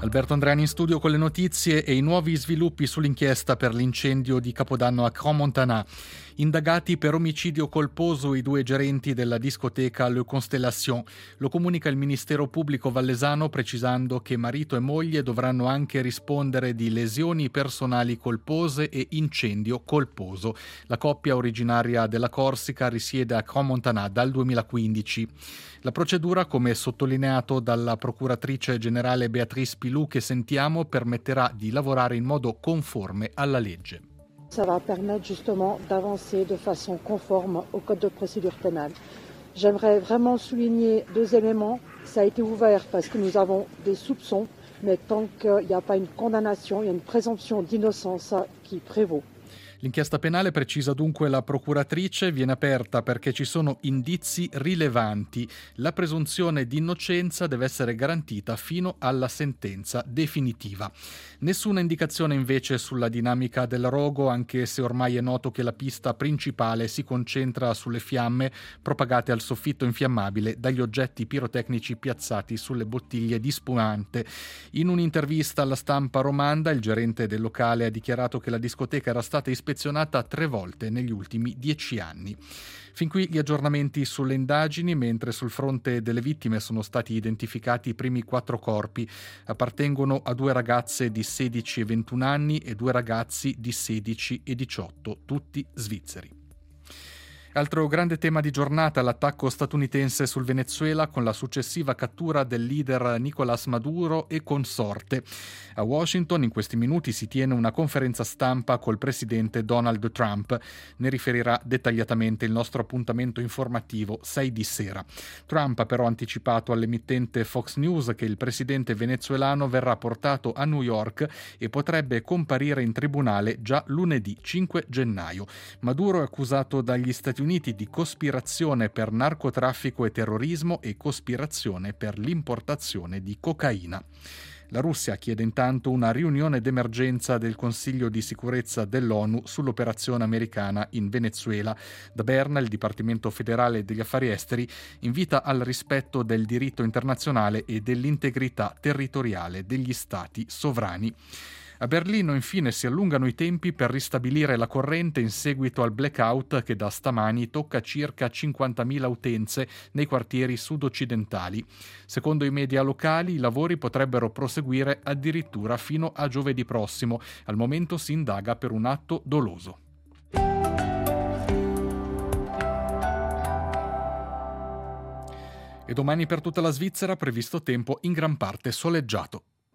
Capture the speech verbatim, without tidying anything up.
Alberto Andreani in studio con le notizie e i nuovi sviluppi sull'inchiesta per l'incendio di Capodanno a Crans-Montana. Indagati per omicidio colposo i due gerenti della discoteca Le Constellation. Lo comunica il Ministero Pubblico Vallesano precisando che marito e moglie dovranno anche rispondere di lesioni personali colpose e incendio colposo. La coppia originaria della Corsica risiede a Crans-Montana dal duemilaquindici. La procedura, come sottolineato dalla procuratrice generale Beatrice Pilou che sentiamo, permetterà di lavorare in modo conforme alla legge. Ça va permettre justement d'avancer de façon conforme au Code de procédure pénale. J'aimerais vraiment souligner deux éléments. Ça a été ouvert parce que nous avons des soupçons, mais tant qu'il n'y a pas une condamnation, il y a une présomption d'innocence qui prévaut. L'inchiesta penale, precisa dunque la procuratrice, viene aperta perché ci sono indizi rilevanti. La presunzione di innocenza deve essere garantita fino alla sentenza definitiva. Nessuna indicazione invece sulla dinamica del rogo, anche se ormai è noto che la pista principale si concentra sulle fiamme propagate al soffitto infiammabile dagli oggetti pirotecnici piazzati sulle bottiglie di spumante. In un'intervista alla stampa romanda, il gerente del locale ha dichiarato che la discoteca era stata ispezionata tre volte negli ultimi dieci anni. Fin qui gli aggiornamenti sulle indagini, mentre sul fronte delle vittime sono stati identificati i primi quattro corpi. Appartengono a due ragazze di sedici e ventuno anni e due ragazzi di sedici e diciotto, tutti svizzeri. Altro grande tema di giornata, l'attacco statunitense sul Venezuela con la successiva cattura del leader Nicolás Maduro e consorte. A Washington in questi minuti si tiene una conferenza stampa col presidente Donald Trump. Ne riferirà dettagliatamente il nostro appuntamento informativo sei di sera. Trump ha però anticipato all'emittente Fox News che il presidente venezuelano verrà portato a New York e potrebbe comparire in tribunale già lunedì cinque gennaio. Maduro è accusato dagli Stati Uniti Uniti di cospirazione per narcotraffico e terrorismo e cospirazione per l'importazione di cocaina. La Russia chiede intanto una riunione d'emergenza del Consiglio di sicurezza dell'ONU sull'operazione americana in Venezuela. Da Berna il Dipartimento federale degli affari esteri invita al rispetto del diritto internazionale e dell'integrità territoriale degli stati sovrani. A Berlino infine si allungano i tempi per ristabilire la corrente in seguito al blackout che da stamani tocca circa cinquantamila utenze nei quartieri sud-occidentali. Secondo i media locali i lavori potrebbero proseguire addirittura fino a giovedì prossimo. Al momento si indaga per un atto doloso. E domani per tutta la Svizzera previsto tempo in gran parte soleggiato.